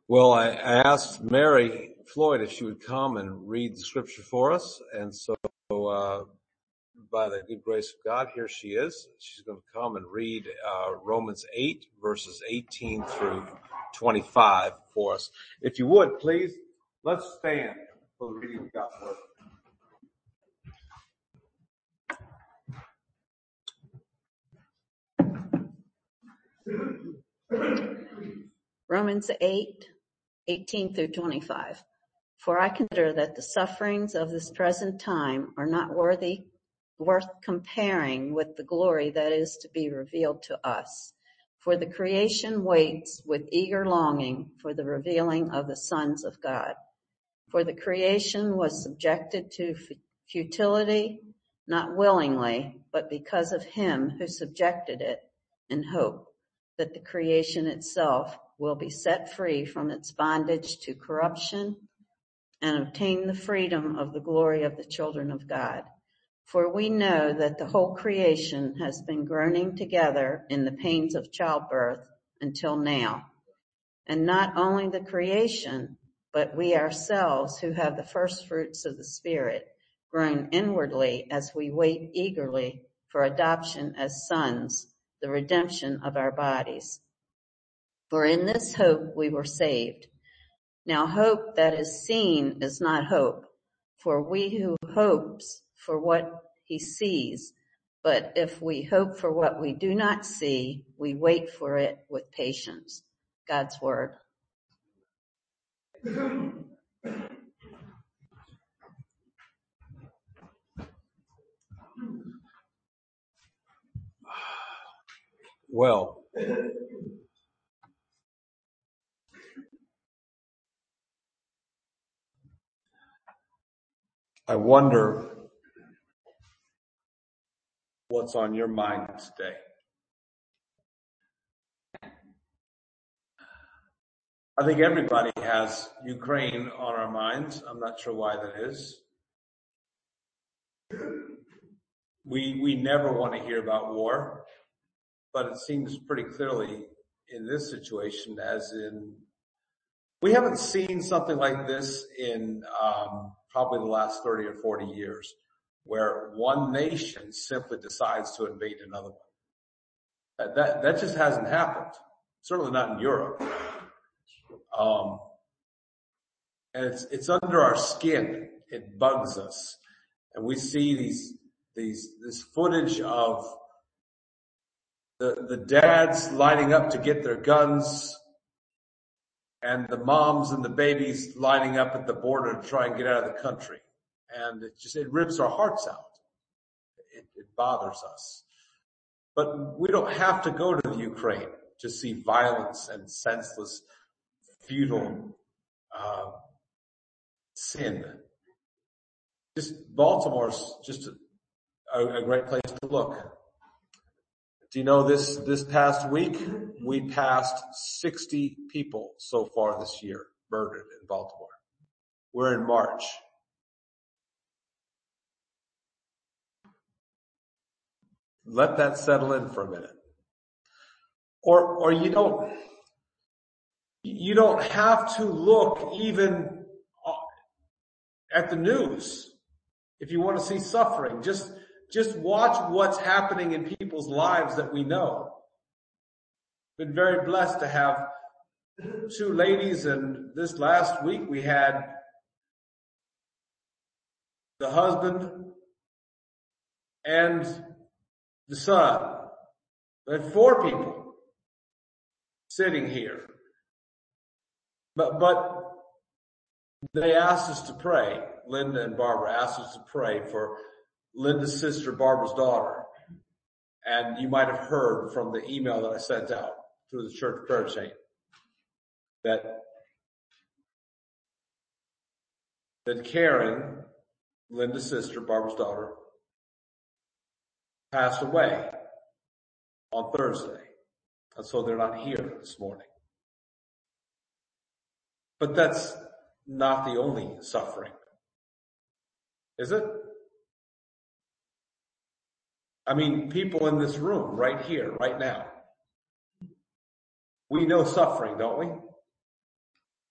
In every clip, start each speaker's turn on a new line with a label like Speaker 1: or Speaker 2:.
Speaker 1: Well, I asked Mary Floyd if she would come and read the scripture for us, and so by the good grace of God, here she is. She's going to come and read Romans 8, verses 18 through 25 for us. If you would, please, let's stand for the reading of God's
Speaker 2: word. Romans 8, 18 through 25. For I consider that the sufferings of this present time are not worth comparing with the glory that is to be revealed to us. For the creation waits with eager longing for the revealing of the sons of God. For the creation was subjected to futility, not willingly, but because of him who subjected it, in hope that the creation itself will be set free from its bondage to corruption and obtain the freedom of the glory of the children of God. For we know that the whole creation has been groaning together in the pains of childbirth until now. And not only the creation, but we ourselves who have the first fruits of the Spirit groan inwardly as we wait eagerly for adoption as sons, the redemption of our bodies. For in this hope we were saved. Now hope that is seen is not hope, for we who hopes for what he sees, but if we hope for what we do not see, we wait for it with patience. God's word.
Speaker 1: Well, I wonder what's on your mind today. I think everybody has Ukraine on our minds. I'm not sure why that is. We never want to hear about war, but it seems pretty clearly in this situation as in, we haven't seen something like this in probably the last 30 or 40 years, where one nation simply decides to invade another one. That just hasn't happened. Certainly not in Europe. And it's under our skin. It bugs us. And we see this footage of the dads lining up to get their guns and the moms and the babies lining up at the border to try and get out of the country. And it rips our hearts out. It bothers us. But we don't have to go to the Ukraine to see violence and senseless, futile sin. Baltimore's just a great place to look. Do you know this past week, we passed 60 people so far this year murdered in Baltimore. We're in March. Let that settle in for a minute. Or you don't have to look even at the news if you want to see suffering. Just watch what's happening in people's lives that we know. Been very blessed to have two ladies, and this last week we had the husband and the son. We had 4 people sitting here. But they asked us to pray. Linda and Barbara asked us to pray for Linda's sister, Barbara's daughter. And you might have heard from the email that I sent out through the church prayer chain that Karen, Linda's sister, Barbara's daughter, passed away on Thursday. And so they're not here this morning. But that's not the only suffering. Is it? I mean, people in this room, right here, right now. We know suffering, don't we?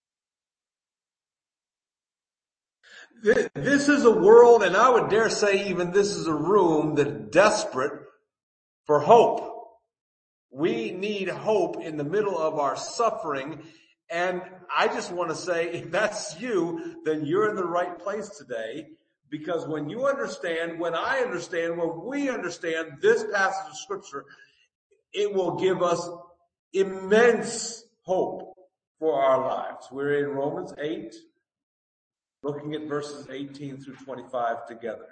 Speaker 1: This is a world, and I would dare say even this is a room that's desperate for hope. We need hope in the middle of our suffering. And I just want to say, if that's you, then you're in the right place today. Because when you understand, when I understand, when we understand this passage of scripture, it will give us immense hope for our lives. We're in Romans 8, looking at verses 18 through 25 together.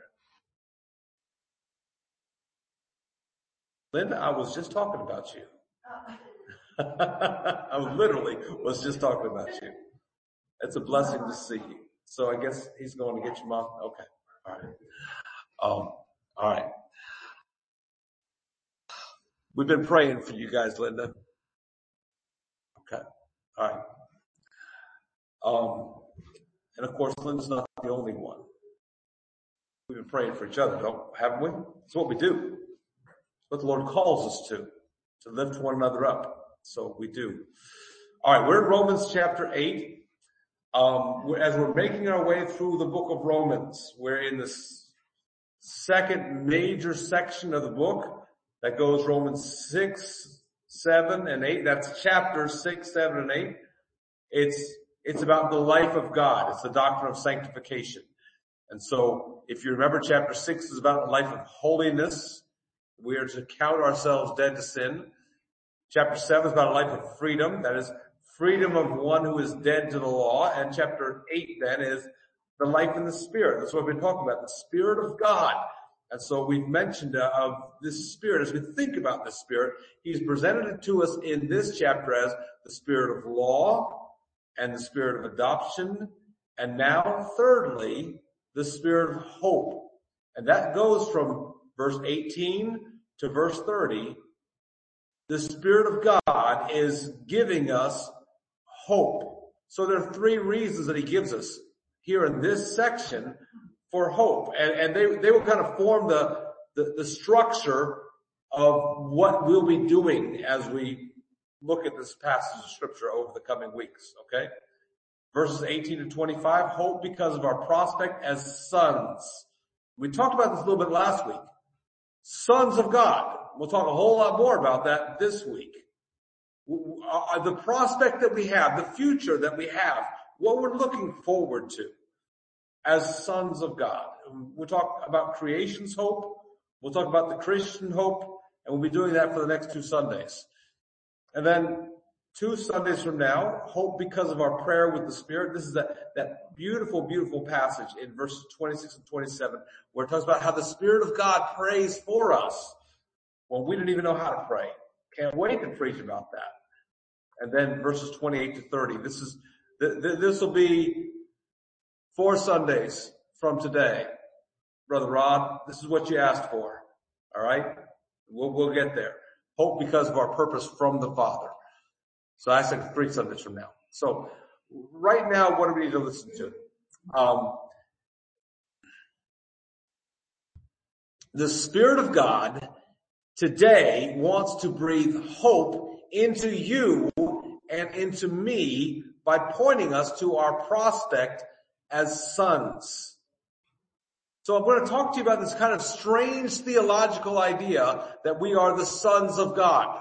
Speaker 1: Linda, I was just talking about you. I literally was just talking about you. It's a blessing to see you. So I guess he's going to get your mom. Okay. All right. All right. We've been praying for you guys, Linda. Okay. All right. And of course, Linda's not the only one. We've been praying for each other, haven't we? It's what we do. It's what the Lord calls us to lift one another up. So we do. All right, we're in Romans chapter 8. As we're making our way through the book of Romans, we're in the second major section of the book that goes Romans 6, 7, and 8. That's chapters 6, 7, and 8. It's about the life of God. It's the doctrine of sanctification. And so if you remember, chapter 6 is about the life of holiness. We are to count ourselves dead to sin. Chapter 7 is about a life of freedom. That is freedom of one who is dead to the law. And chapter 8 then is the life in the Spirit. That's what we've been talking about, the Spirit of God. And so we've mentioned of this Spirit. As we think about this Spirit, he's presented it to us in this chapter as the Spirit of law and the Spirit of adoption. And now, thirdly, the Spirit of hope. And that goes from verse 18 to verse 30. The Spirit of God is giving us hope. So there are three reasons that he gives us here in this section for hope. And they will kind of form the structure of what we'll be doing as we look at this passage of scripture over the coming weeks. Okay? Verses 18 to 25, hope because of our prospect as sons. We talked about this a little bit last week. Sons of God. We'll talk a whole lot more about that this week. The prospect that we have, the future that we have, what we're looking forward to as sons of God. We'll talk about creation's hope. We'll talk about the Christian hope, and we'll be doing that for the next 2 Sundays. And then 2 Sundays from now, hope because of our prayer with the Spirit. This is that beautiful, beautiful passage in verses 26 and 27, where it talks about how the Spirit of God prays for us. Well, we didn't even know how to pray. Can't wait to preach about that. And then verses 28 to 30. This will be 4 Sundays from today. Brother Rod, this is what you asked for. All right? We'll get there. Hope because of our purpose from the Father. So I said 3 Sundays from now. So right now, what do we need to listen to? The Spirit of God today wants to breathe hope into you and into me by pointing us to our prospect as sons. So I'm going to talk to you about this kind of strange theological idea that we are the sons of God.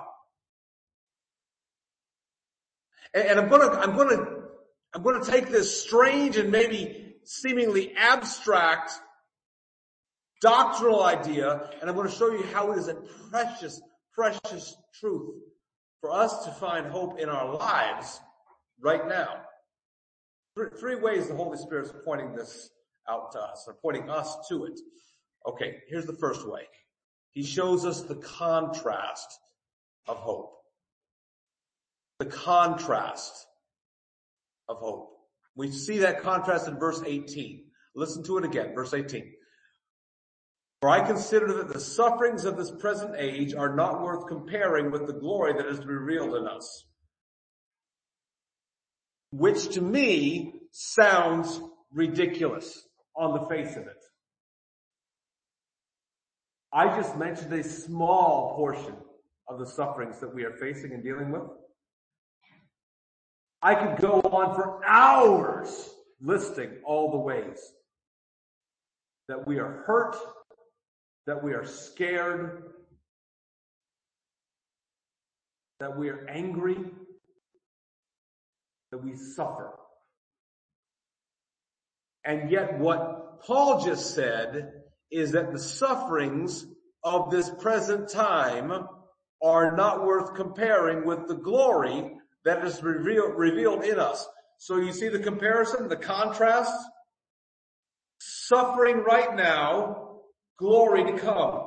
Speaker 1: And I'm going to take this strange and maybe seemingly abstract doctrinal idea, and I'm going to show you how it is a precious, precious truth for us to find hope in our lives right now. 3 ways the Holy Spirit is pointing this out to us, or pointing us to it. Okay, here's the first way. He shows us the contrast of hope. The contrast of hope. We see that contrast in verse 18. Listen to it again, verse 18. For I consider that the sufferings of this present age are not worth comparing with the glory that is to be revealed in us. Which to me sounds ridiculous on the face of it. I just mentioned a small portion of the sufferings that we are facing and dealing with. I could go on for hours listing all the ways that we are hurt, that we are scared, that we are angry, that we suffer. And yet what Paul just said is that the sufferings of this present time are not worth comparing with the glory that is revealed in us. So you see the comparison, the contrast? Suffering right now, glory to come.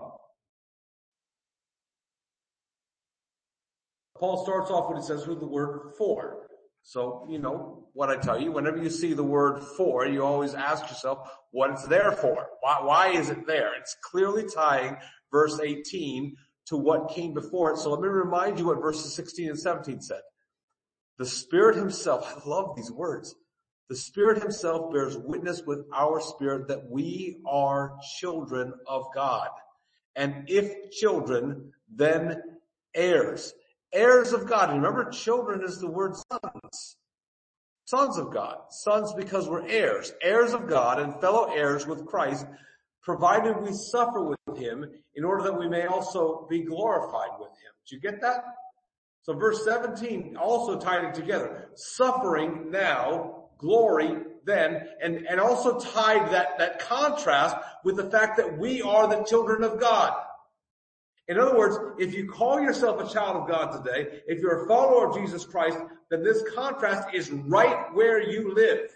Speaker 1: Paul starts off when he says with the word for. So, you know what I tell you, whenever you see the word for, you always ask yourself what it's there for. Why is it there? It's clearly tying verse 18 to what came before it. So let me remind you what verses 16 and 17 said. The Spirit himself, I love these words. The Spirit himself bears witness with our spirit that we are children of God. And if children, then heirs. Heirs of God. Remember, children is the word sons. Sons of God. Sons because we're heirs. Heirs of God and fellow heirs with Christ, provided we suffer with him in order that we may also be glorified with him. Did you get that? So verse 17 also tied it together. Suffering now, glory then, and also tied that contrast with the fact that we are the children of God. In other words, if you call yourself a child of God today, if you're a follower of Jesus Christ, then this contrast is right where you live.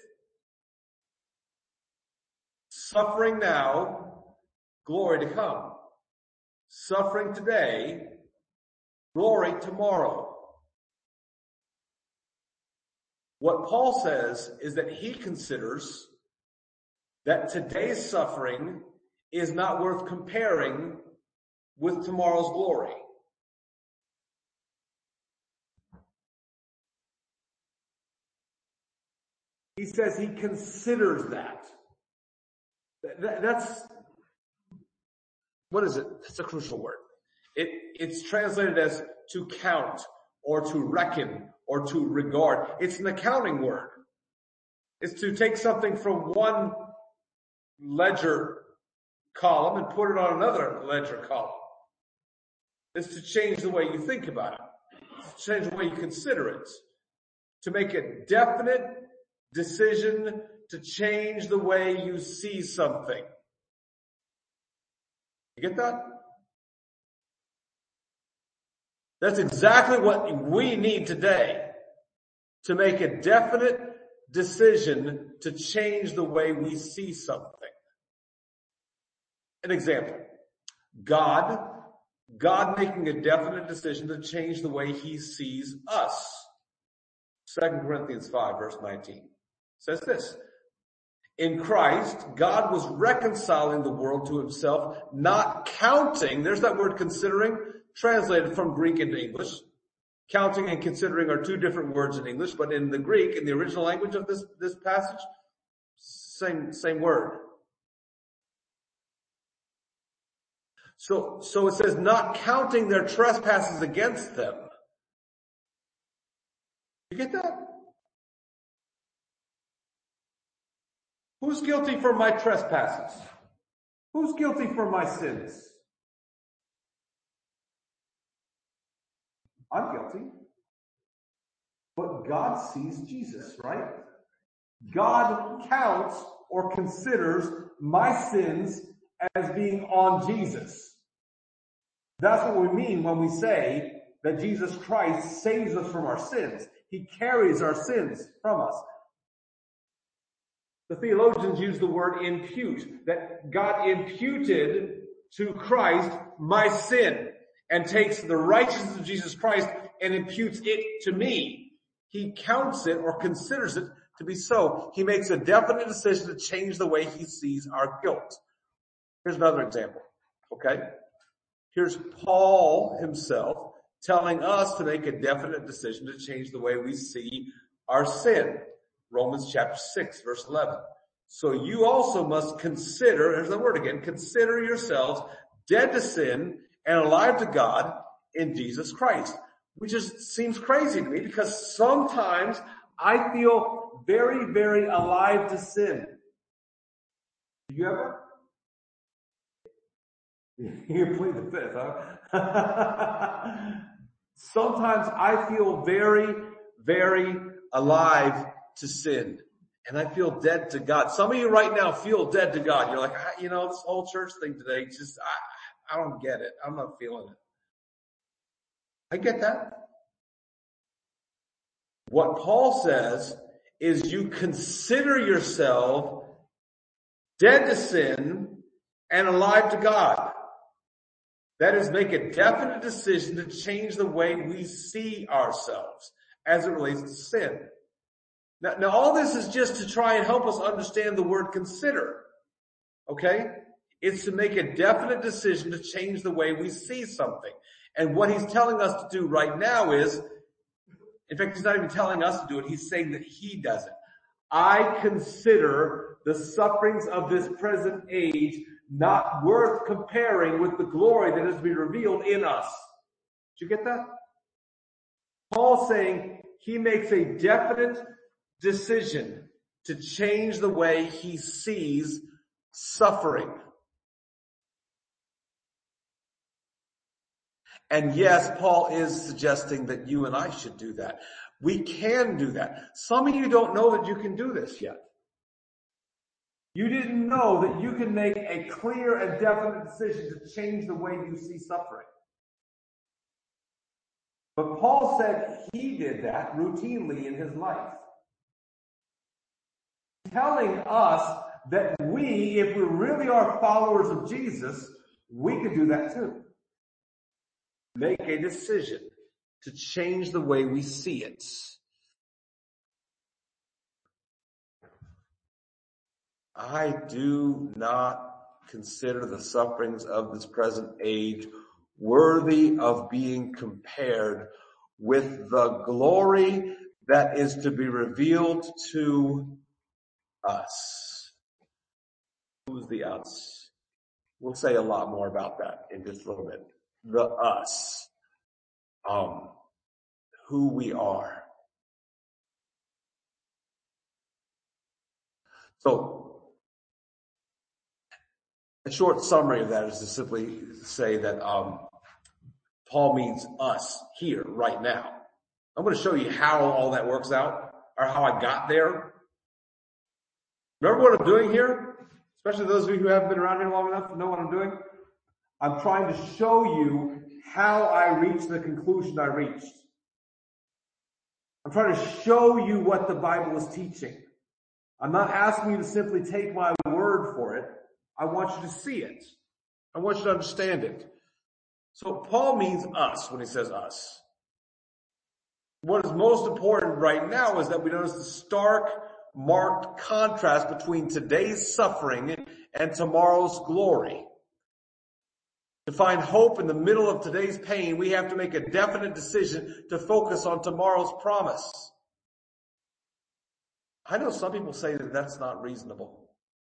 Speaker 1: Suffering now, glory to come. Suffering today, glory tomorrow. What Paul says is that he considers that today's suffering is not worth comparing with tomorrow's glory. He says he considers that. That's, what is it? That's a crucial word. It's translated as to count or to reckon or to regard. It's an accounting word. It's to take something from one ledger column and put it on another ledger column. It's to change the way you think about it. It's to change the way you consider it. To make a definite decision to change the way you see something. You get that? That's exactly what we need today. To make a definite decision to change the way we see something. An example. God making a definite decision to change the way he sees us. 2 Corinthians 5 verse 19 says this. In Christ, God was reconciling the world to himself, not counting, there's that word considering, translated from Greek into English. Counting and considering are two different words in English, but in the Greek, in the original language of this passage, same word. So it says not counting their trespasses against them. You get that? Who's guilty for my trespasses? Who's guilty for my sins? I'm guilty. But God sees Jesus, right? God counts or considers my sins as being on Jesus. That's what we mean when we say that Jesus Christ saves us from our sins. He carries our sins from us. The theologians use the word impute, that God imputed to Christ my sin and takes the righteousness of Jesus Christ and imputes it to me. He counts it or considers it to be so. He makes a definite decision to change the way he sees our guilt. Here's another example, okay? Here's Paul himself telling us to make a definite decision to change the way we see our sin. Romans chapter 6, verse 11. So you also must consider, there's the word again, consider yourselves dead to sin and alive to God in Jesus Christ. Which just seems crazy to me because sometimes I feel very, very alive to sin. Do you ever? You plead the fifth, huh? Sometimes I feel very, very alive to sin. And I feel dead to God. Some of you right now feel dead to God. You're like, this whole church thing today, I don't get it. I'm not feeling it. I get that. What Paul says is you consider yourself dead to sin and alive to God. That is, make a definite decision to change the way we see ourselves as it relates to sin. Now all this is just to try and help us understand the word consider. Okay? It's to make a definite decision to change the way we see something. And what he's telling us to do right now is, in fact, he's not even telling us to do it. He's saying that he does it. I consider the sufferings of this present age not worth comparing with the glory that is to be revealed in us. Did you get that? Paul's saying he makes a definite decision to change the way he sees suffering. And yes, Paul is suggesting that you and I should do that. We can do that. Some of you don't know that you can do this yet. You didn't know that you can make a clear and definite decision to change the way you see suffering. But Paul said he did that routinely in his life. Telling us that we, if we really are followers of Jesus, we could do that too. Make a decision to change the way we see it. I do not consider the sufferings of this present age worthy of being compared with the glory that is to be revealed to us. Who's the us? We'll say a lot more about that in just a little bit. The us. Who we are. So, a short summary of that is to simply say that Paul means us here, right now. I'm going to show you how all that works out, or how I got there. Remember what I'm doing here? Especially those of you who haven't been around here long enough to know what I'm doing. I'm trying to show you how I reached the conclusion I reached. I'm trying to show you what the Bible is teaching. I'm not asking you to simply take my word for it. I want you to see it. I want you to understand it. So Paul means us when he says us. What is most important right now is that we notice the stark, marked contrast between today's suffering and tomorrow's glory. To find hope in the middle of today's pain, we have to make a definite decision to focus on tomorrow's promise. I know some people say that that's not reasonable.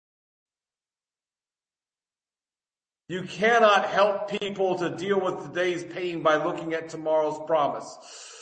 Speaker 1: You cannot help people to deal with today's pain by looking at tomorrow's promise.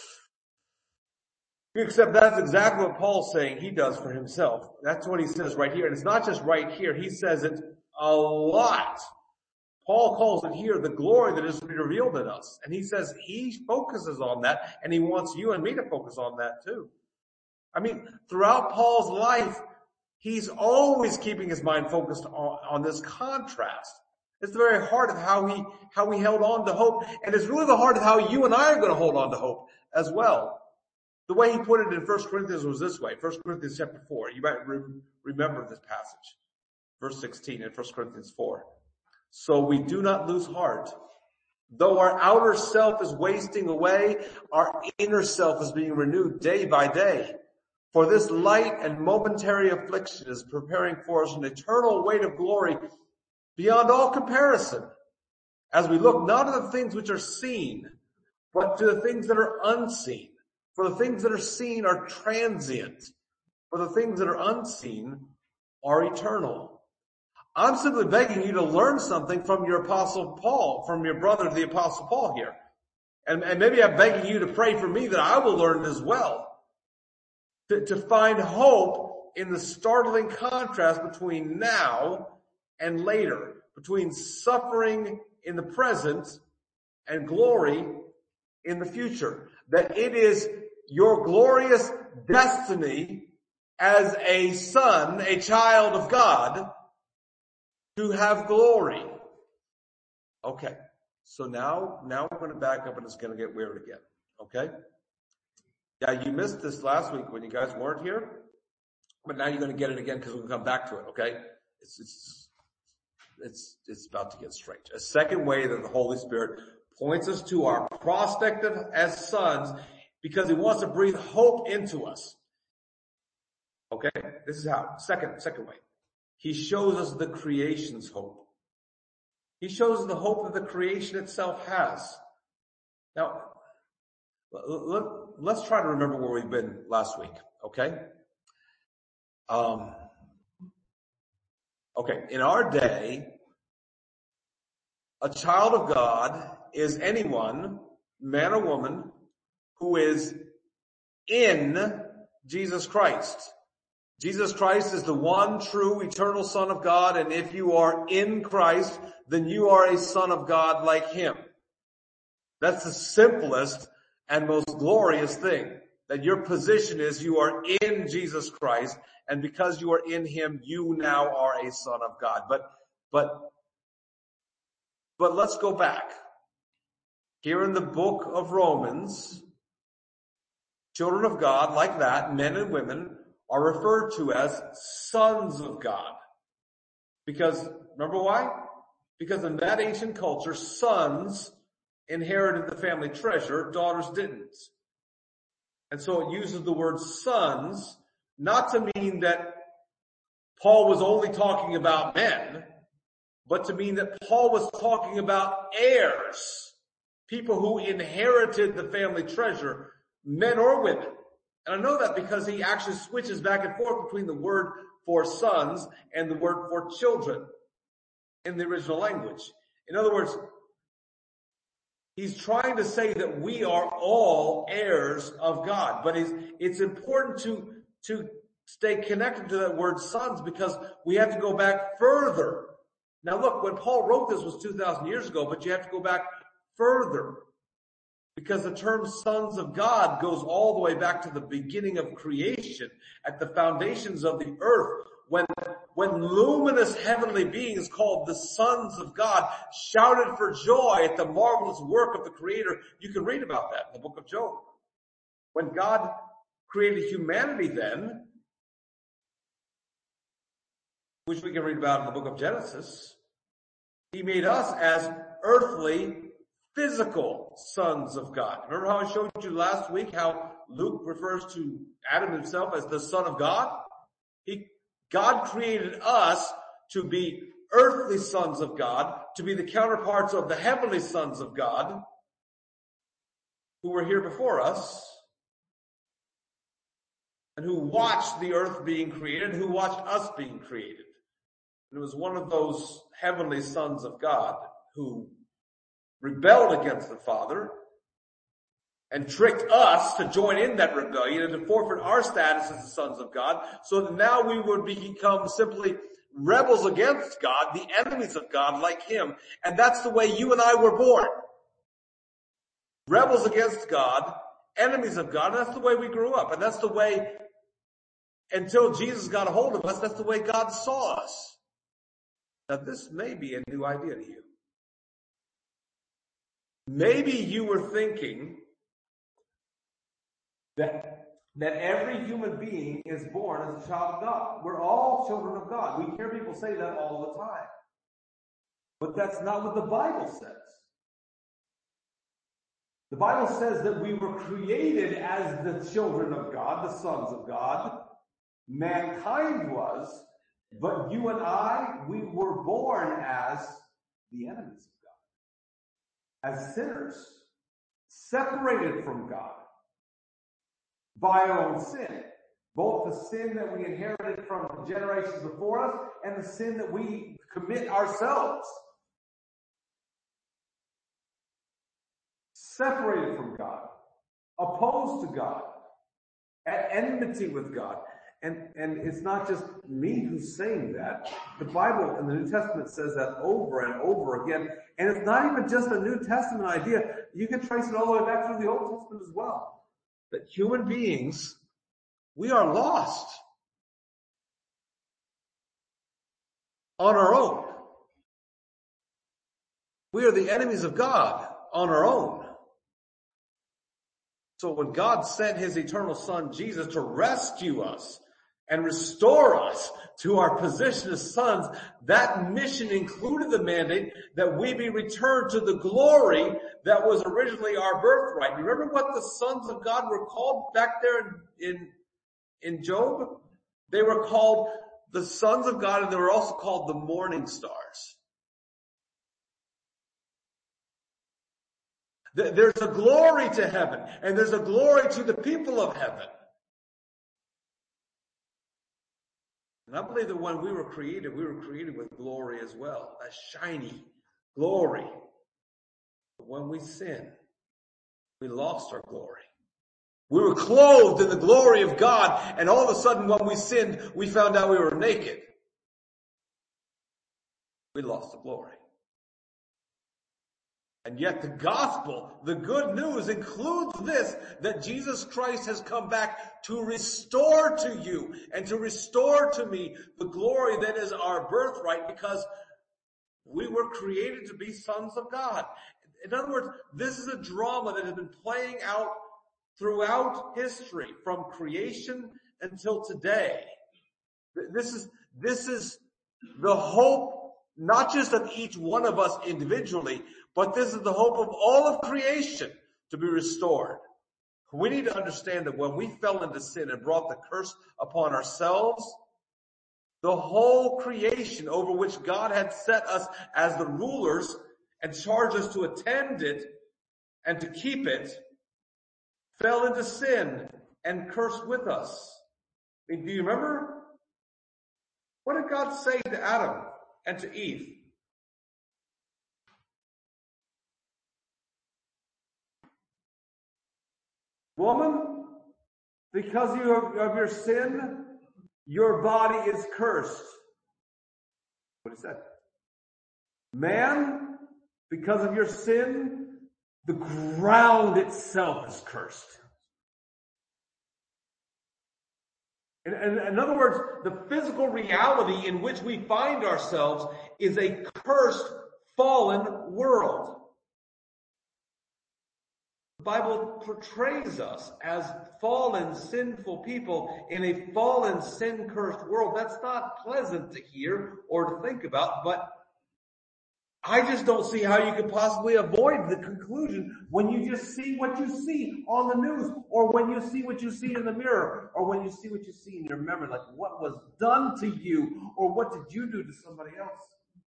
Speaker 1: Except that's exactly what Paul's saying he does for himself. That's what he says right here. And it's not just right here. He says it a lot. Paul calls it here the glory that is to be revealed in us. And he says he focuses on that, and he wants you and me to focus on that too. I mean, throughout Paul's life, he's always keeping his mind focused on this contrast. It's the very heart of how he held on to hope. And it's really the heart of how you and I are going to hold on to hope as well. The way he put it in 1 Corinthians was this way. 1 Corinthians chapter 4. You might remember this passage. Verse 16 in 1 Corinthians 4. So we do not lose heart. Though our outer self is wasting away, our inner self is being renewed day by day. For this light and momentary affliction is preparing for us an eternal weight of glory beyond all comparison, as we look not at the things which are seen, but to the things that are unseen. For the things that are seen are transient, for the things that are unseen are eternal. I'm simply begging you to learn something from your Apostle Paul, from your brother, the Apostle Paul here. And maybe I'm begging you to pray for me that I will learn as well. To find hope in the startling contrast between now and later, between suffering in the present and glory in the future. That it is your glorious destiny as a son, a child of God, to have glory. Okay. So now we're going to back up and it's going to get weird again. Okay? Yeah, you missed this last week when you guys weren't here, but now you're going to get it again because we'll come back to it. Okay? It's about to get strange. A second way that the Holy Spirit points us to our prospect as sons, because he wants to breathe hope into us. Okay? This is how. Second way. He shows us the creation's hope. He shows us the hope that the creation itself has. Now, let's try to remember where we've been last week. Okay? Okay. In our day, a child of God is anyone, man or woman, who is in Jesus Christ. Jesus Christ is the one true eternal Son of God, and if you are in Christ, then you are a son of God like him. That's the simplest and most glorious thing, that your position is you are in Jesus Christ, and because you are in him, you now are a son of God. But let's go back. Here in the book of Romans, children of God like that, men and women, are referred to as sons of God. Because, remember why? Because in that ancient culture, sons inherited the family treasure, daughters didn't. And so it uses the word sons, not to mean that Paul was only talking about men, but to mean that Paul was talking about heirs, people who inherited the family treasure, men or women. And I know that because he actually switches back and forth between the word for sons and the word for children in the original language. In other words, he's trying to say that we are all heirs of God, but it's important to stay connected to that word sons, because we have to go back further. Now look, when Paul wrote this was 2,000 years ago, but you have to go back further, because the term sons of God goes all the way back to the beginning of creation, at the foundations of the earth, when luminous heavenly beings called the sons of God shouted for joy at the marvelous work of the Creator. You can read about that in the book of Job. When God created humanity then, which we can read about in the book of Genesis, he made us as earthly, physical sons of God. Remember how I showed you last week how Luke refers to Adam himself as the Son of God? God created us to be earthly sons of God, to be the counterparts of the heavenly sons of God who were here before us and who watched the earth being created, who watched us being created. And it was one of those heavenly sons of God who rebelled against the Father and tricked us to join in that rebellion and to forfeit our status as the sons of God, so that now we would become simply rebels against God, the enemies of God like him. And that's the way you and I were born. Rebels against God, enemies of God, and that's the way we grew up. And that's the way, until Jesus got a hold of us, that's the way God saw us. Now this may be a new idea to you. Maybe you were thinking that every human being is born as a child of God. We're all children of God. We hear people say that all the time. But that's not what the Bible says. The Bible says that we were created as the children of God, the sons of God. Mankind was, but you and I, we were born as the enemies of God. As sinners, separated from God by our own sin. Both the sin that we inherited from generations before us and the sin that we commit ourselves. Separated from God, opposed to God, at enmity with God.
Speaker 3: And it's not just me who's saying that. The Bible in the New Testament says that over and over again. And it's not even just a New Testament idea. You can trace it all the way back through the Old Testament as well. That human beings, we are lost on our own. We are the enemies of God on our own. So when God sent his eternal Son, Jesus, to rescue us and restore us to our position as sons, that mission included the mandate that we be returned to the glory that was originally our birthright. You remember what the sons of God were called back there in Job? They were called the sons of God, and they were also called the morning stars. There's a glory to heaven, and there's a glory to the people of heaven. And I believe that when we were created with glory as well, a shiny glory. But when we sinned, we lost our glory. We were clothed in the glory of God, and all of a sudden when we sinned, we found out we were naked. We lost the glory. And yet the gospel, the good news, includes this, that Jesus Christ has come back to restore to you and to restore to me the glory that is our birthright, because we were created to be sons of God. In other words, this is a drama that has been playing out throughout history, from creation until today. This is the hope, not just of each one of us individually, but this is the hope of all of creation to be restored. We need to understand that when we fell into sin and brought the curse upon ourselves, the whole creation over which God had set us as the rulers and charged us to attend it and to keep it, fell into sin and cursed with us. I mean, do you remember? What did God say to Adam and to Eve? Woman, because of your sin, your body is cursed. What is that? Man, because of your sin, the ground itself is cursed. In other words, the physical reality in which we find ourselves is a cursed, fallen world. The Bible portrays us as fallen, sinful people in a fallen, sin-cursed world. That's not pleasant to hear or to think about, but I just don't see how you could possibly avoid the conclusion when you just see what you see on the news, or when you see what you see in the mirror, or when you see what you see in your memory, like what was done to you, or what did you do to somebody else?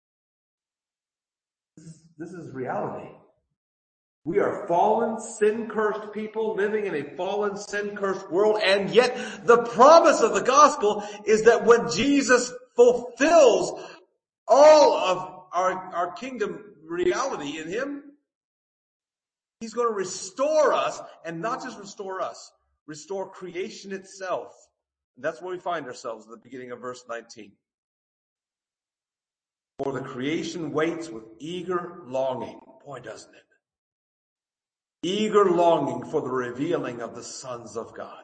Speaker 3: This is reality. We are fallen, sin-cursed people living in a fallen, sin-cursed world, and yet the promise of the gospel is that when Jesus fulfills all of our kingdom reality in him, he's going to restore us, and not just restore us, restore creation itself. And that's where we find ourselves in the beginning of verse 19. For the creation waits with eager longing. Boy, doesn't it? Eager longing for the revealing of the sons of God.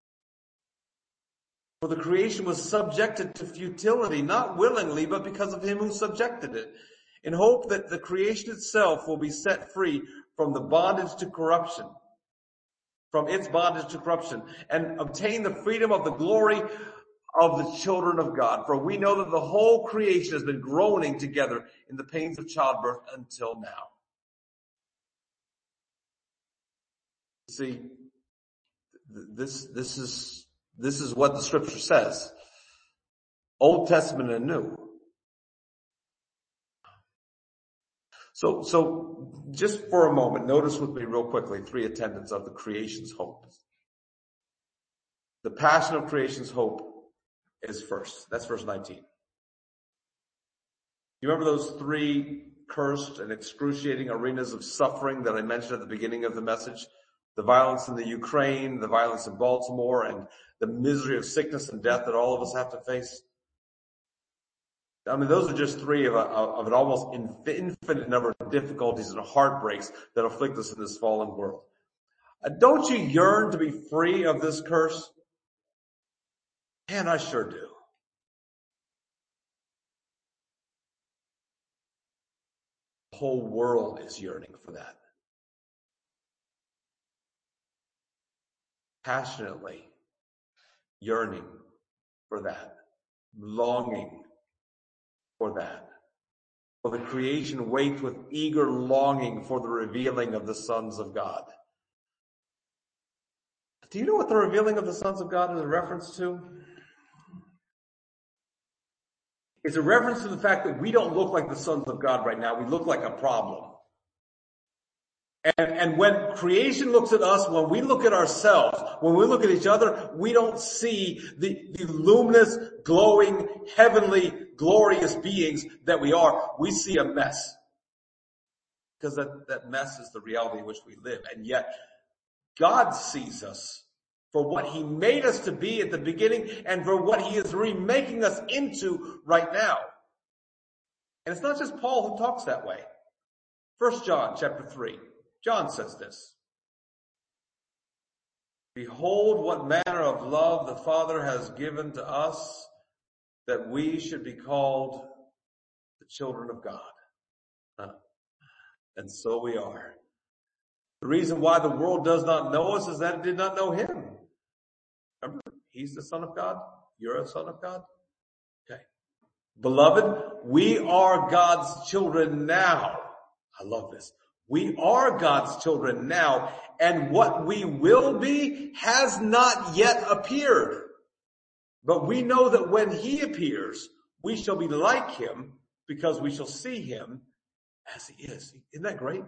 Speaker 3: For the creation was subjected to futility, not willingly, but because of him who subjected it, in hope that the creation itself will be set free from the bondage to corruption, from its bondage to corruption, and obtain the freedom of the glory of the children of God. For we know that the whole creation has been groaning together in the pains of childbirth until now. See, this is what the scripture says. Old Testament and New. So just for a moment, notice with me real quickly 3 attendants of the creation's hope. The passion of creation's hope is first. That's verse 19. You remember those 3 cursed and excruciating arenas of suffering that I mentioned at the beginning of the message?
Speaker 1: the violence in the Ukraine, the violence in Baltimore, and the misery of sickness and death that all of us have to face. I mean, those are just three of an almost infinite number of difficulties and heartbreaks that afflict us in this fallen world. Don't you yearn to be free of this curse? Man, I sure do. The whole world is yearning for that. Passionately yearning for that. Longing for that. For the creation waits with eager longing for the revealing of the sons of God. Do you know what the revealing of the sons of God is a reference to? It's a reference to the fact that we don't look like the sons of God right now. We look like a problem. And when creation looks at us, when we look at ourselves, when we look at each other, we don't see the luminous, glowing, heavenly, glorious beings that we are. We see a mess. Because that mess is the reality in which we live. And yet, God sees us for what He made us to be at the beginning and for what He is remaking us into right now. And it's not just Paul who talks that way. 1 John chapter 3. John says this. Behold, what manner of love the Father has given to us, that we should be called the children of God. And so we are. The reason why the world does not know us is that it did not know Him. Remember, He's the Son of God. You're a son of God. Okay. Beloved, we are God's children now. I love this. We are God's children now, and what we will be has not yet appeared. But we know that when He appears, we shall be like Him, because we shall see Him as He is. Isn't that great?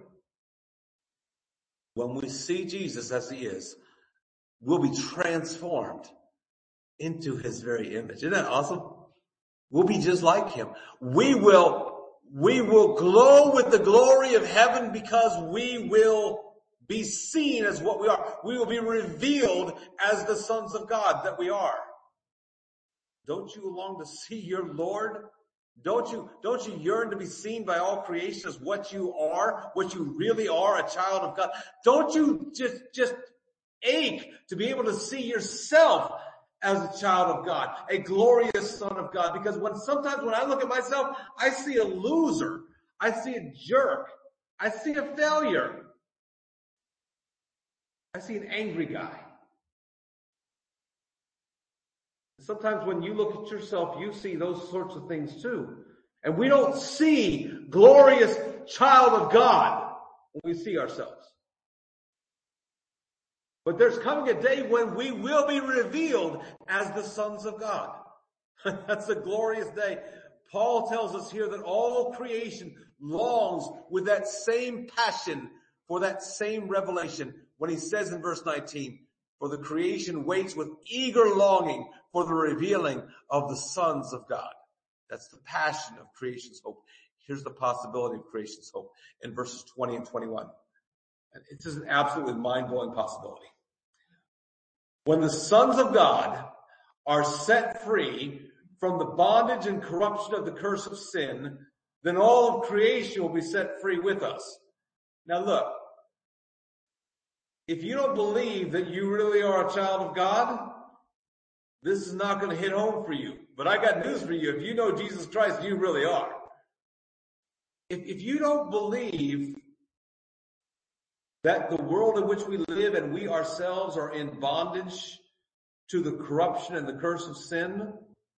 Speaker 1: When we see Jesus as He is, we'll be transformed into His very image. Isn't that awesome? We'll be just like Him. We will glow with the glory of heaven because we will be seen as what we are. We will be revealed as the sons of God that we are. Don't you long to see your Lord? Don't you yearn to be seen by all creation as what you are, what you really are, a child of God? Don't you just ache to be able to see yourself as a child of God, a glorious son of God? Because sometimes when I look at myself, I see a loser. I see a jerk. I see a failure. I see an angry guy. Sometimes when you look at yourself, you see those sorts of things too. And we don't see glorious child of God when we see ourselves. But there's coming a day when we will be revealed as the sons of God. That's a glorious day. Paul tells us here that all creation longs with that same passion for that same revelation when he says in verse 19, for the creation waits with eager longing for the revealing of the sons of God. That's the passion of creation's hope. Here's the possibility of creation's hope in verses 20 and 21. And it's just an absolutely mind-blowing possibility. When the sons of God are set free from the bondage and corruption of the curse of sin, then all of creation will be set free with us. Now look, if you don't believe that you really are a child of God, this is not going to hit home for you. But I got news for you. If you know Jesus Christ, you really are. If you don't believe that the world in which we live and we ourselves are in bondage to the corruption and the curse of sin,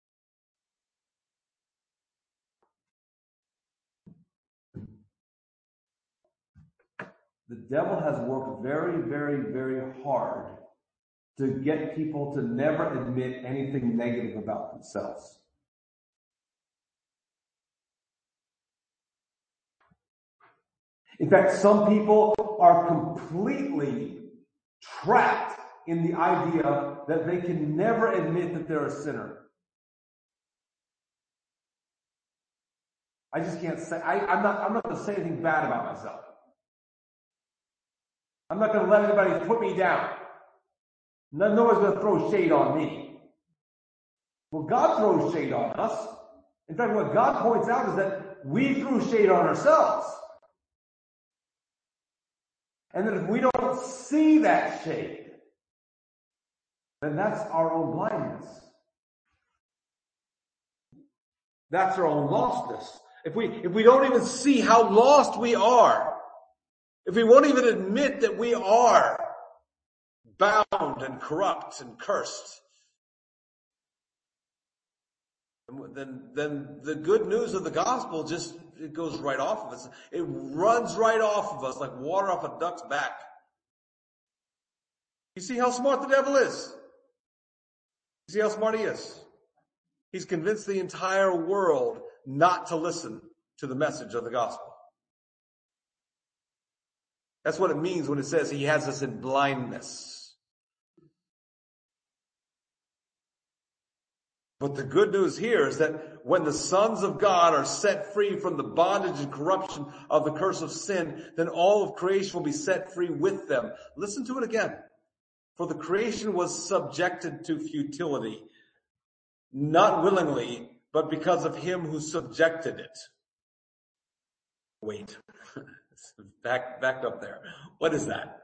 Speaker 1: the devil has worked very, very, very hard to get people to never admit anything negative about themselves. In fact, some people are completely trapped in the idea that they can never admit that they're a sinner. I just can't say, I'm not going to say anything bad about myself.
Speaker 4: I'm not going to let anybody put me down. No one's going to throw shade on me. Well, God throws shade on us. In fact, what God points out is that we threw shade on ourselves. And that if we don't see that shade, then that's our own blindness. That's our own lostness. If we don't even see how lost we are, if we won't even admit that we are bound and corrupt and cursed, then the good news of the gospel it goes right off of us. It runs right off of us like water off a duck's back. You see how smart the devil is? You see how smart he is? He's convinced the entire world not to listen to the message of the gospel. That's what it means when it says he has us in blindness. But the good news here is that when the sons of God are set free from the bondage and corruption of the curse of sin, then all of creation will be set free with them. Listen to it again. For the creation was subjected to futility, not willingly, but because of him who subjected it. Wait, backed up there. What is that?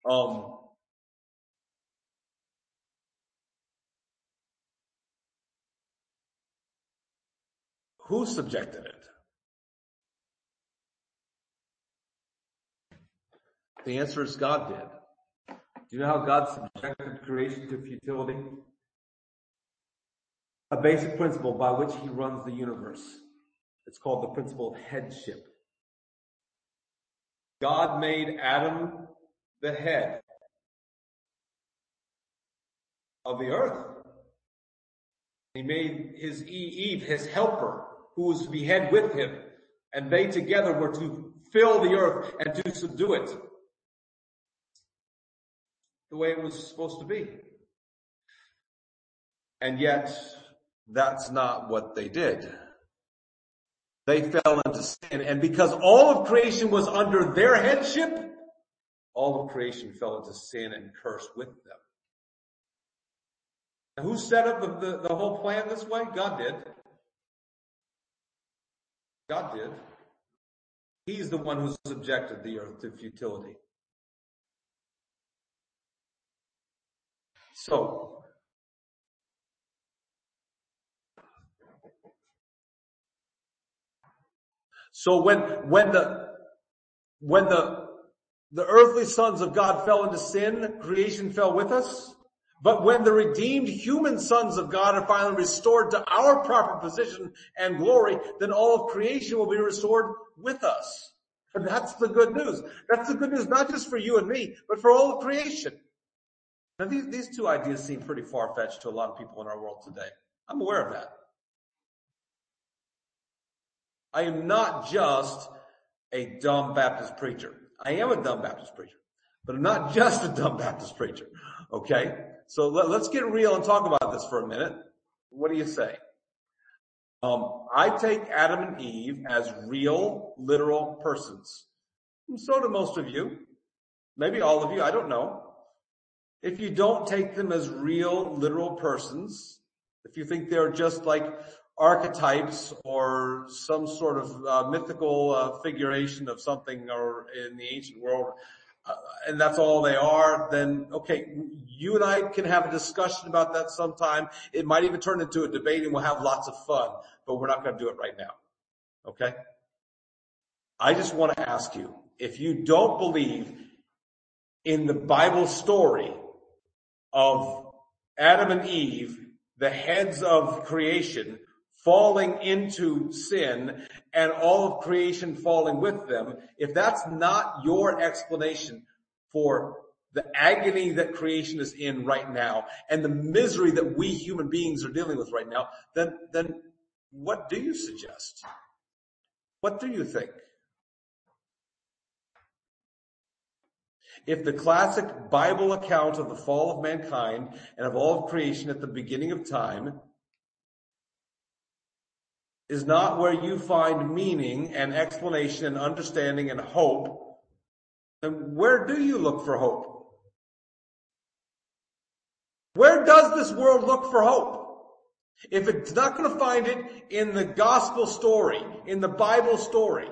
Speaker 4: Who subjected it? The answer is God did. Do you know how God subjected creation to futility? A basic principle by which he runs the universe. It's called the principle of headship. God made Adam the head of the earth. He made his Eve his helper, who was to be head with him, and they together were to fill the earth and to subdue it the way it was supposed to be. And yet, that's not what they did. They fell into sin, and because all of creation was under their headship, all of creation fell into sin and curse with them. And who set up the whole plan this way? God did. God did. He's the one who subjected the earth to futility. So when the earthly sons of God fell into sin, creation fell with us. But when the redeemed human sons of God are finally restored to our proper position and glory, then all of creation will be restored with us. And that's the good news. That's the good news not just for you and me, but for all of creation. Now these two ideas seem pretty far-fetched to a lot of people in our world today. I'm aware of that. I am not just a dumb Baptist preacher. I am a dumb Baptist preacher, but I'm not just a dumb Baptist preacher. Okay? So let's get real and talk about this for a minute. What do you say? I take Adam and Eve as real, literal persons. And so do most of you. Maybe all of you, I don't know. If you don't take them as real, literal persons, if you think they're just like archetypes or some sort of mythical figuration of something or in the ancient world, and that's all they are, then okay, you and I can have a discussion about that sometime. It might even turn into a debate and we'll have lots of fun, but we're not going to do it right now. Okay? I just want to ask you, if you don't believe in the Bible story of Adam and Eve, the heads of creation, falling into sin and all of creation falling with them, if that's not your explanation for the agony that creation is in right now and the misery that we human beings are dealing with right now, then what do you suggest? What do you think? If the classic Bible account of the fall of mankind and of all of creation at the beginning of time is not where you find meaning and explanation and understanding and hope,
Speaker 1: then where do you look for hope? Where does this world look for hope? If it's not going to find it in the gospel story, in the Bible story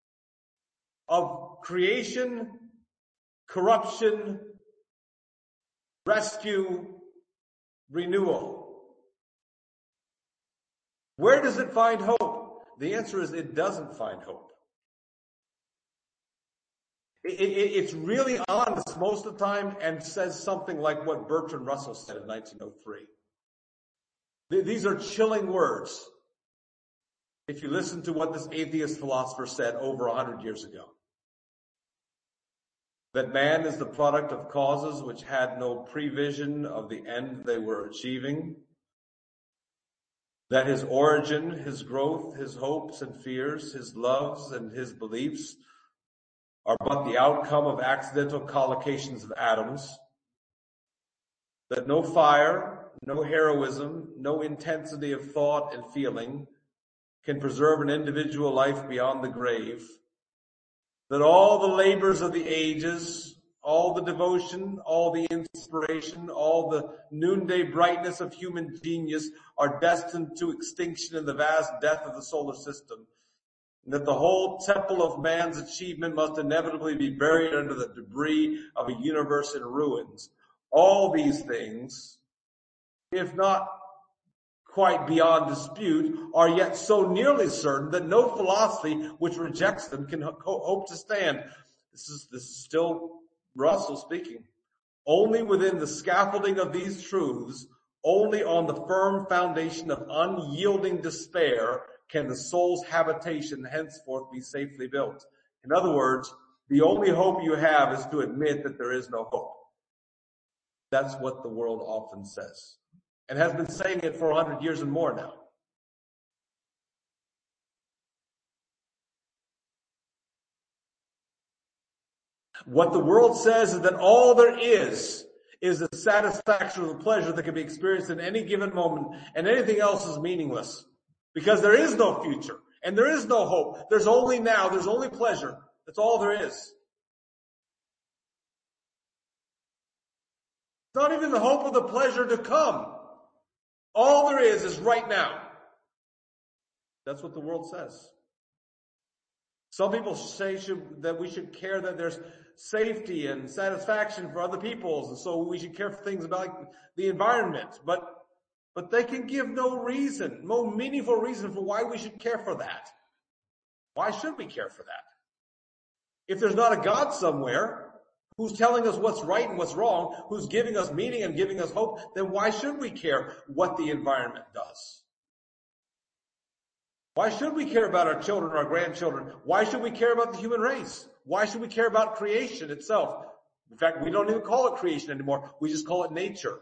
Speaker 1: of creation, corruption, rescue, renewal, where does it find hope? The answer is it doesn't find hope. It's really honest most of the time and says something like what Bertrand Russell said in 1903. These are chilling words if you listen to what this atheist philosopher said over 100 years ago. That man is the product of causes which had no prevision of the end they were achieving. That his origin, his growth, his hopes and fears, his loves and his beliefs are but the outcome of accidental collocations of atoms. That no fire, no heroism, no intensity of thought and feeling can preserve an individual life beyond the grave. That all the labors of the ages, all the devotion, all the inspiration, all the noonday brightness of human genius are destined to extinction in the vast death of the solar system. And that the whole temple of man's achievement must inevitably be buried under the debris of a universe in ruins. All these things, if not quite beyond dispute, are yet so nearly certain that no philosophy which rejects them can hope to stand. This is still Russell speaking. Only within the scaffolding of these truths, only on the firm foundation of unyielding despair, can the soul's habitation henceforth be safely built. In other words, the only hope you have is to admit that there is no hope. That's what the world often says, and has been saying it for 100 years and more now. What the world says is that all there is the satisfaction or the pleasure that can be experienced in any given moment, and anything else is meaningless. Because there is no future, and there is no hope. There's only now, there's only pleasure. That's all there is. It's not even the hope of the pleasure to come. All there is right now. That's what the world says. Some people say that we should care that there's safety and satisfaction for other peoples, and so we should care for things about the environment. But they can give no reason, no meaningful reason for why we should care for that. Why should we care for that? If there's not a God somewhere who's telling us what's right and what's wrong, who's giving us meaning and giving us hope, then why should we care what the environment does? Why should we care about our children, our grandchildren? Why should we care about the human race? Why should we care about creation itself? In fact, we don't even call it creation anymore. We just call it nature.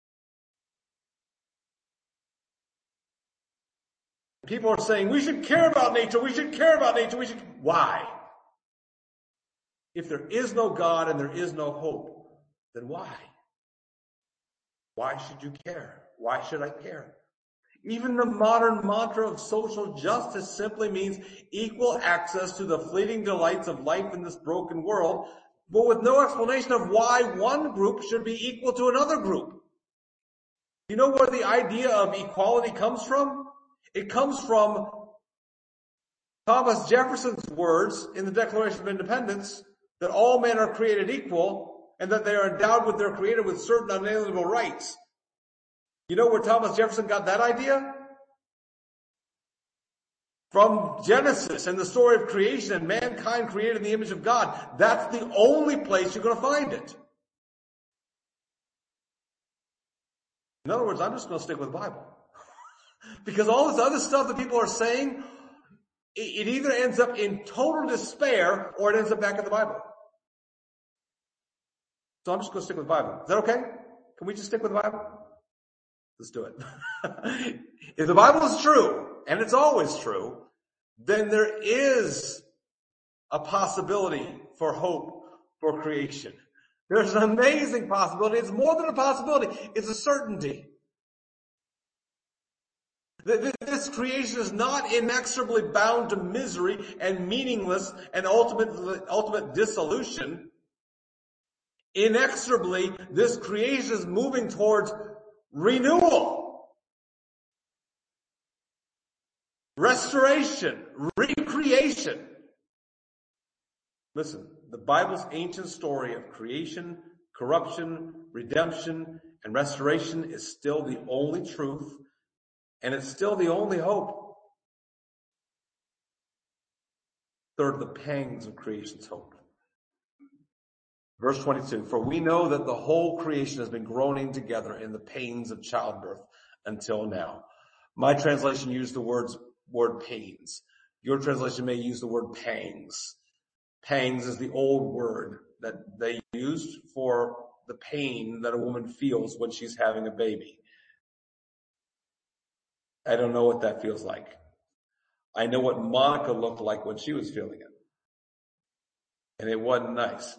Speaker 1: People are saying, we should care about nature, we should care about nature, Why? If there is no God and there is no hope, then why? Why should you care? Why should I care? Even the modern mantra of social justice simply means equal access to the fleeting delights of life in this broken world, but with no explanation of why one group should be equal to another group. You know where the idea of equality comes from? It comes from Thomas Jefferson's words in the Declaration of Independence that all men are created equal and that they are endowed with their Creator with certain unalienable rights. You know where Thomas Jefferson got that idea? From Genesis and the story of creation and mankind created in the image of God. That's the only place you're going to find it. In other words, I'm just going to stick with the Bible. Because all this other stuff that people are saying, it either ends up in total despair or it ends up back in the Bible. So I'm just going to stick with the Bible. Is that okay? Can we just stick with the Bible? Let's do it. If the Bible is true, and it's always true, then there is a possibility for hope for creation. There's an amazing possibility. It's more than a possibility. It's a certainty.
Speaker 3: This creation is not inexorably bound to misery and meaningless and ultimate dissolution. Inexorably, this creation is moving towards renewal, restoration, recreation. Listen, the Bible's ancient story of creation, corruption, redemption, and restoration is still the only truth, and it's still the only hope. Third, the pangs of creation's hope. Verse 22, for we know that the whole creation has been groaning together in the pains of childbirth until now. My translation used the word pains. Your translation may use the word pangs. Pangs is the old word that they used for the pain that a woman feels when she's having a baby. I don't know what that feels like. I know what Monica looked like when she was feeling it. And it wasn't nice.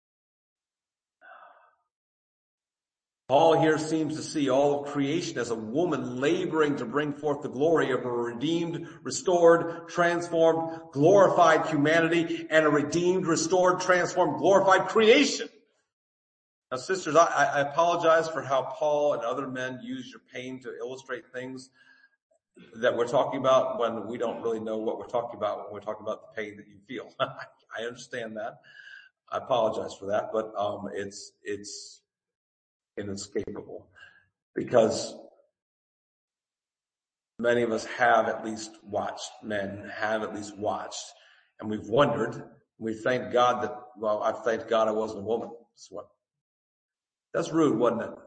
Speaker 3: Paul here seems to see all of creation as a woman laboring to bring forth the glory of a redeemed, restored, transformed, glorified humanity and a redeemed, restored, transformed, glorified creation. Now, sisters, I apologize for how Paul and other men use your pain to illustrate things that we're talking about when we don't really know what we're talking about when we're talking about the pain that you feel. I understand that. I apologize for that, but it's inescapable because many of us have at least watched, men have at least watched, and we've wondered, we thank God that, well, I thanked God I wasn't a woman. That's rude, wasn't it?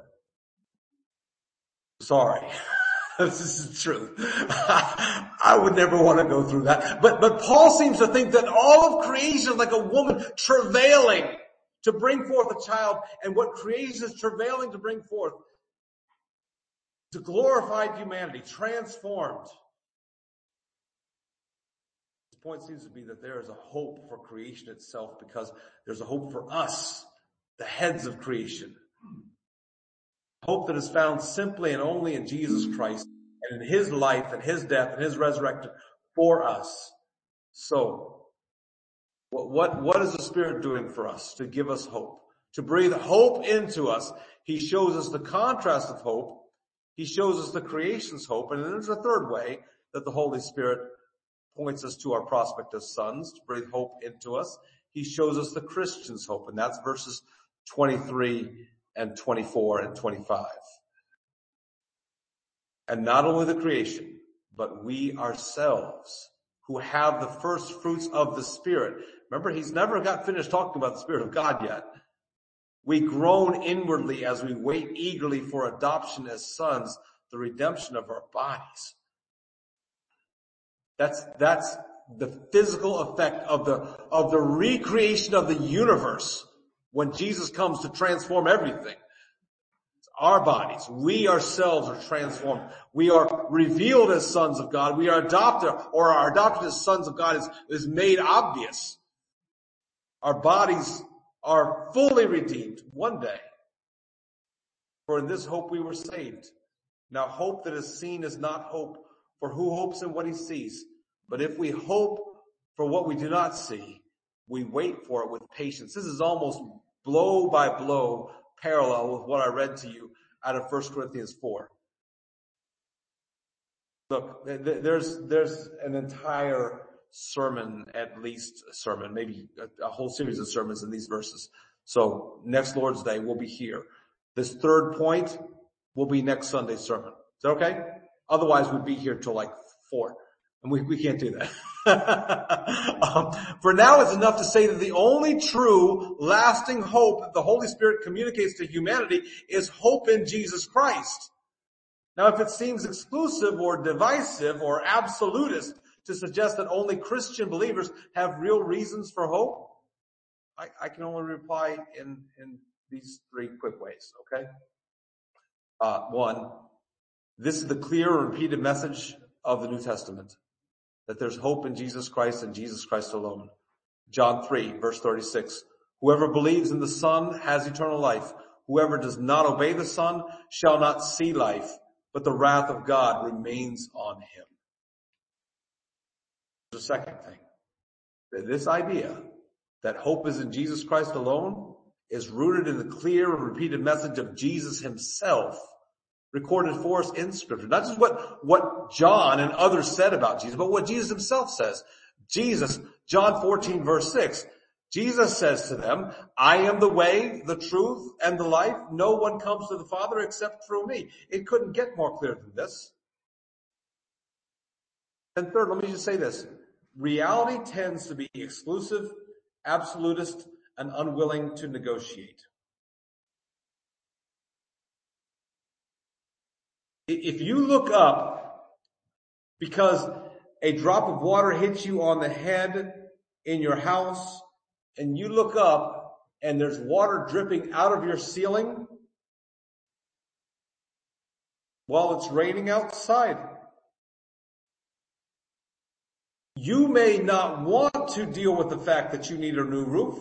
Speaker 3: Sorry. This is the truth. I would never want to go through that. But Paul seems to think that all of creation is like a woman travailing to bring forth a child, and what creation is travailing to bring forth to glorified humanity, transformed. His point seems to be that there is a hope for creation itself because there's a hope for us, the heads of creation. Hope that is found simply and only in Jesus Christ and in his life and his death and his resurrection for us. So, what is the Spirit doing for us to give us hope? To breathe hope into us. He shows us the contrast of hope. He shows us the creation's hope. And then there's a third way that the Holy Spirit points us to our prospect as sons, to breathe hope into us. He shows us the Christian's hope. And that's verses 23 and 24 and 25. And not only the creation, but we ourselves who have the first fruits of the Spirit. Remember, he's never got finished talking about the Spirit of God yet. We groan inwardly as we wait eagerly for adoption as sons, the redemption of our bodies. That's the physical effect of the recreation of the universe when Jesus comes to transform everything. Our bodies, we ourselves are transformed. We are revealed as sons of God. We are adopted, or our adoption as sons of God is made obvious. Our bodies are fully redeemed one day. For in this hope we were saved. Now hope that is seen is not hope, for who hopes in what he sees? But if we hope for what we do not see, we wait for it with patience. This is almost blow by blow parallel with what I read to you out of 1 Corinthians 4. Look, there's an entire sermon, at least a sermon, maybe a whole series of sermons in these verses. So next Lord's Day, we'll be here. This third point will be next Sunday's sermon. Is that okay? Otherwise, we'd be here till like 4. And we can't do that. For now, it's enough to say that the only true, lasting hope that the Holy Spirit communicates to humanity is hope in Jesus Christ. Now, if it seems exclusive or divisive or absolutist to suggest that only Christian believers have real reasons for hope, I can only reply in these 3 quick ways, okay? 1, this is the clear and repeated message of the New Testament, that there's hope in Jesus Christ and Jesus Christ alone. John 3, verse 36, whoever believes in the Son has eternal life. Whoever does not obey the Son shall not see life,
Speaker 4: but the wrath of God remains on him. The second thing, this idea that hope is in Jesus Christ alone is rooted in the clear and repeated message of Jesus himself, recorded for us in Scripture. Not just what John and others said about Jesus, but what Jesus himself says. Jesus, John 14 verse 6, Jesus says to them, I am the way, the truth, and the life. No one comes to the Father except through me. It couldn't get more clear than this. And third, let me just say this. Reality tends to be exclusive, absolutist, and unwilling to negotiate. If you look up because a drop of water hits you on the head in your house, and you look up and there's water dripping out of your ceiling while it's raining outside, you may not want to deal with the fact that you need a new roof,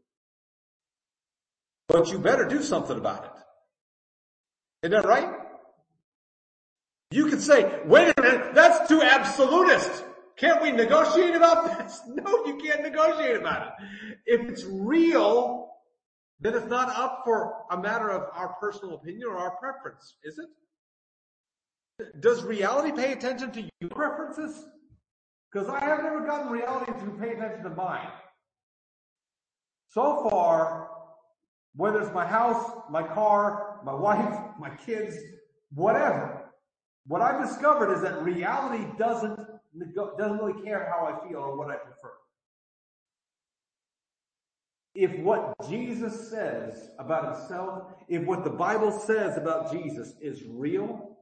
Speaker 4: but you better do something about it. Isn't that right? You could say, wait a minute, that's too absolutist. Can't we negotiate about this? No, you can't negotiate about it. If it's real, then it's not up for a matter of our personal opinion or our preference, is it? Does reality pay attention to your preferences? Because I have never gotten reality to pay attention to mine. So far, whether it's my house, my car, my wife, my kids, whatever, what I've discovered is that reality doesn't really care how I feel or what I prefer. If what Jesus says about himself, if what the Bible says about Jesus is real,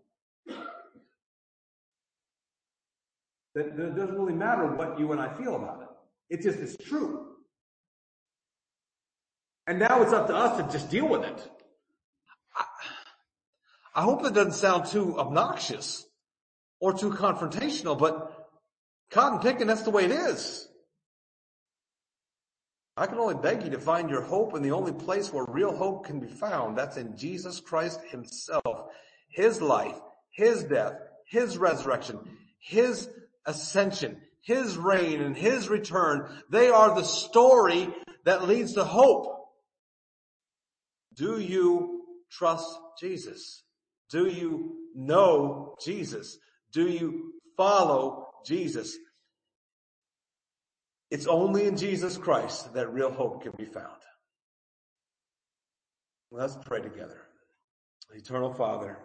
Speaker 4: then it doesn't really matter what you and I feel about it. It just is true. And now it's up to us to just deal with it. I hope that doesn't sound too obnoxious or too confrontational, but cotton picking, that's the way it is. I can only beg you to find your hope in the only place where real hope can be found. That's in Jesus Christ himself. His life, his death, his resurrection, his ascension, his reign, and his return. They are the story that leads to hope. Do you trust Jesus? Do you know Jesus? Do you follow Jesus? It's only in Jesus Christ that real hope can be found. Let's pray together. Eternal Father,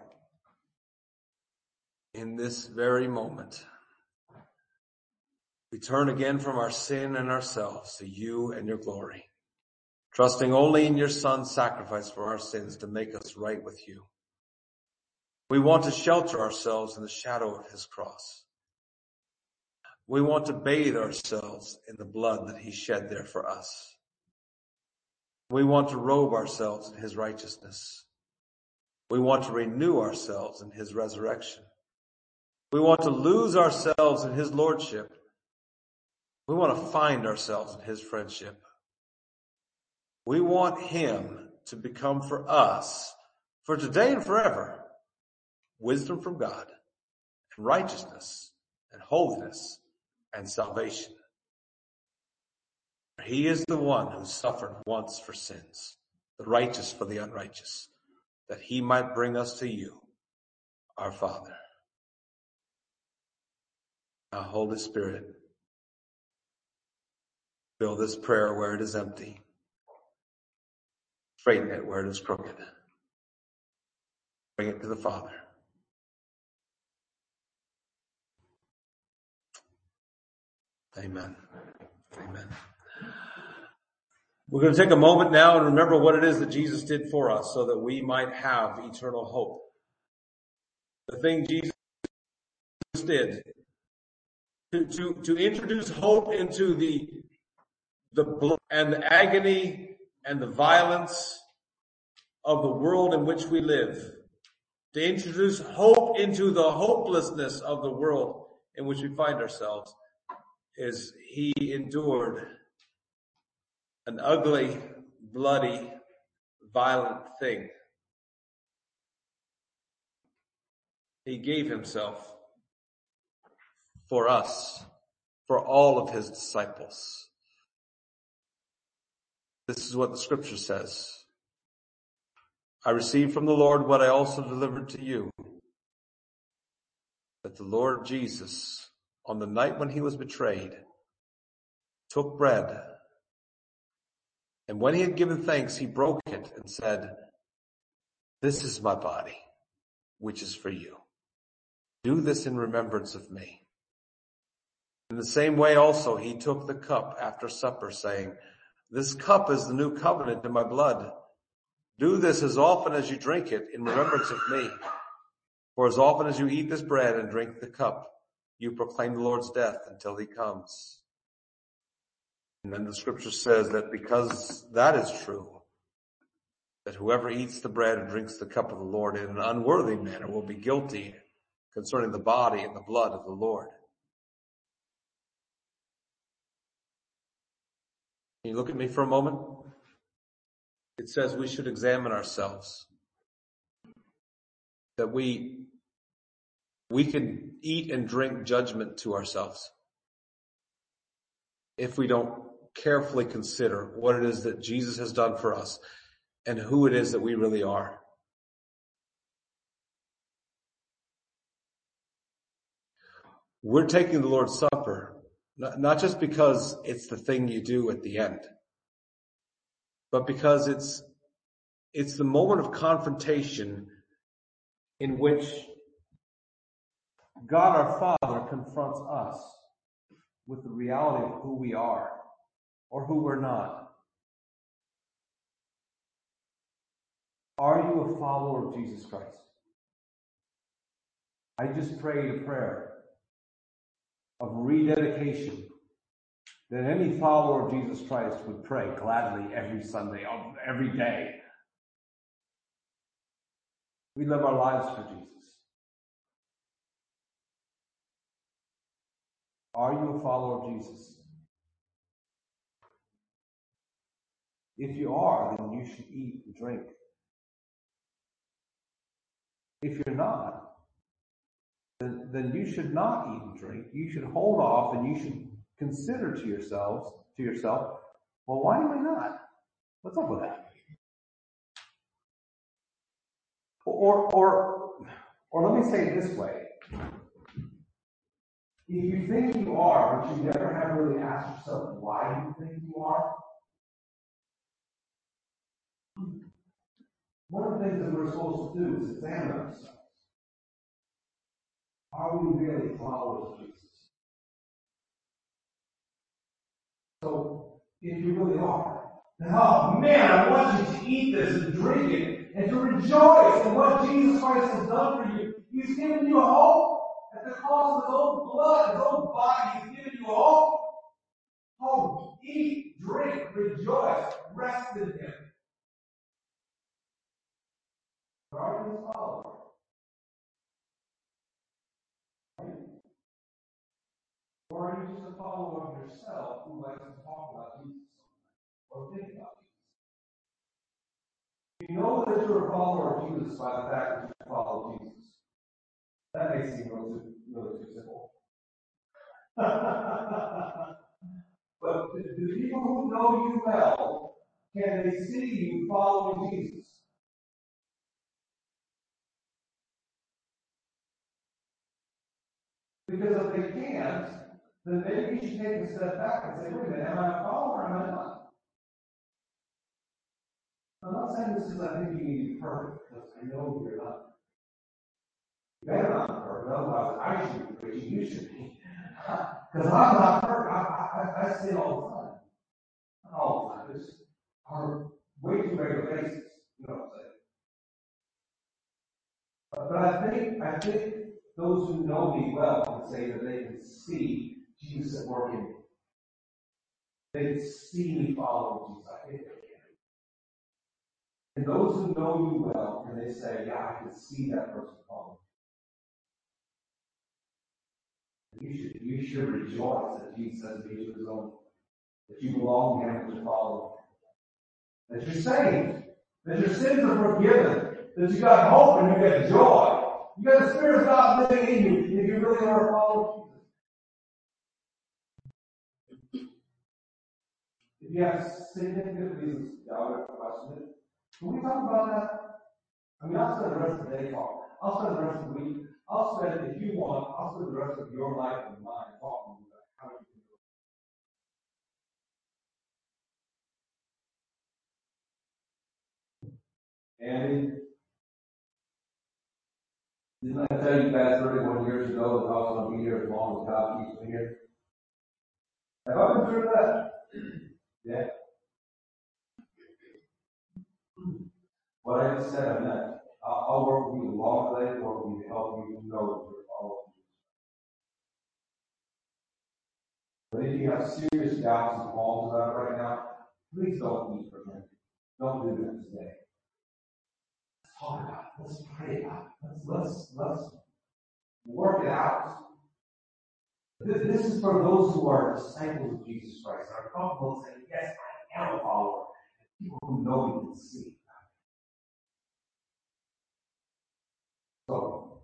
Speaker 4: in this very moment, we turn again from our sin and ourselves to you and your glory, trusting only in your Son's sacrifice for our sins to make us right with you. We want to shelter ourselves in the shadow of his cross. We want to bathe ourselves in the blood that he shed there for us. We want to robe ourselves in his righteousness. We want to renew ourselves in his resurrection. We want to lose ourselves in his lordship. We want to find ourselves in his friendship. We want him to become for us, for today and forever, wisdom from God and righteousness and holiness and salvation. He is the one who suffered once for sins, the righteous for the unrighteous, that he might bring us to you, our Father. Now, Holy Spirit, fill this prayer where it is empty. Straighten it where it is crooked. Bring it to the Father. Amen. Amen. We're going to take a moment now and remember what it is that Jesus did for us so that we might have eternal hope. The thing Jesus did to introduce hope into the blood and the agony and the violence of the world in which we live, to introduce hope into the hopelessness of the world in which we find ourselves, is he endured an ugly, bloody, violent thing.
Speaker 1: He gave himself for us, for all of his disciples. This is what the scripture says. I received from the Lord what I also delivered to you, that the Lord Jesus, on the night when he was betrayed, took bread, and when he had given thanks, he broke it and said, "This is my body, which is for you. Do this in remembrance of me." In the same way also he took the cup after supper, saying, "This cup is the new covenant in my blood. Do this as often as you drink it in remembrance of me. For as often as you eat this bread and drink the cup, you proclaim the Lord's death until he comes." And then the scripture says that because that is true, that whoever eats the bread and drinks the cup of the Lord in an unworthy manner will be guilty concerning the body and the blood of the Lord. Can you look at me for a moment? It says we should examine ourselves. That we can eat and drink judgment to ourselves if we don't carefully consider what it is that Jesus has done for us and who it is that we really are. We're taking the Lord's Supper, not just because it's the thing you do at the end, but because it's the moment of confrontation in which God our Father confronts us with the reality of who we are or who we're not. Are you a follower of Jesus Christ? I just prayed a prayer of rededication that any follower of Jesus Christ would pray gladly every Sunday, every day. We live our lives for Jesus. Are you a follower of Jesus? If you are, then you should eat and drink. If you're not, then you should not eat and drink. You should hold off and you should consider to yourself, well, why am I not? What's up with that? Or let me say it this way. If you think you are, but you never have really asked yourself why you think you are, one of the things that we're supposed to do is examine ourselves. Are we really followers of Jesus? So, if you really are, then, oh man, I want you to eat this and drink it and to rejoice in what Jesus Christ has done for you. He's given you a hope at the cost of his own blood, his own body. He's given you a hope. Hope, eat, drink, rejoice, rest in him. Are you his follower? Or are you just a follower of yourself who likes to talk about Jesus or think about Jesus? You know that you're a follower of Jesus by the fact that you follow Jesus. That may seem really too simple. But the people who know you well, can they see you following Jesus? Because if they can't, then maybe you should take a step back and say, wait a minute, am I a follower or am I not? I'm not saying this because I think you need to be perfect, because I know you're not. You better not be perfect, otherwise I should be preaching, you should be. Because I'm not perfect. I sin all the time. Not all the time. It's on way too regular basis. You know what I'm saying? But I think those who know me well can say that they can see Jesus at work in me. They can see me following Jesus. I think they can. And those who know you well, can they say, yeah, I can see that person following. You should rejoice that Jesus has made you his own. That you belong to him and you follow him. That you're saved. That your sins are forgiven. That you got hope and you get joy.
Speaker 5: You got the Spirit of God living in you if you really are a follower of Jesus. If you have significant reasons to doubt it, question it, can we talk about that? I mean, I'll spend the rest of the day talking. I'll spend the rest of the week. I'll spend, if you want, I'll spend the rest of your life and mine talking about how you can do it. Andy, didn't I tell you guys 31 years ago that I was going to be here as long as God keeps me here? Have I been through that? Yeah. What I just said, I meant, I'll work with you along the way, work with you to help you know that you're following Jesus. But if you have serious doubts and qualms about it right now, please don't eat for granted. Don't do that today. Let's talk about it. Let's pray about it. Let's work it out. This is for those who are disciples of Jesus Christ, are comfortable saying, yes, I am a follower. People who know we can see. So,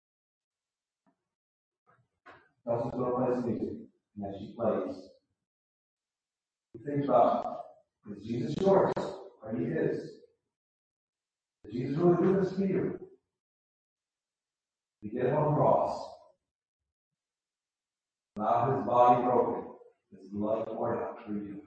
Speaker 5: Kelsey's going to play some music. And as she plays, you think about, is Jesus yours? Are you his? Did Jesus really do this for you? He did it on the cross. Not his body broken. His blood poured out for you.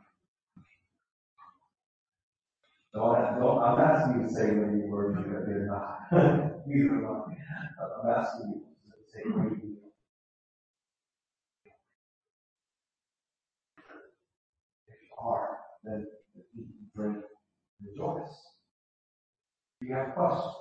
Speaker 5: I'm asking you to say many words because they're not. These are not. I'm asking you to say what you do. If you are, then eat, drink, rejoice. If you have questions,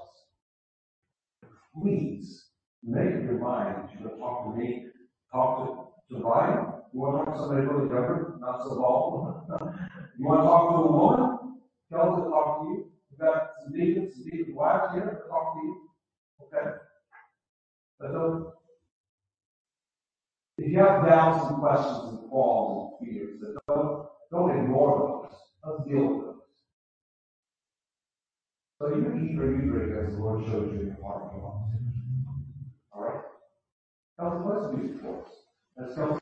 Speaker 5: please make up your mind. You want to talk to me, talk to Brian. You want to talk to somebody really different, not so bald. You want to talk to a woman? Tell them to talk to you. We've got some deacons wives here to talk to you. Okay? But if you have doubts and questions and qualms and fears, don't ignore those. Let's deal with those. So you eat or you drink as the Lord shows you in your heart. Alright? Now let's do this for us. Let's go.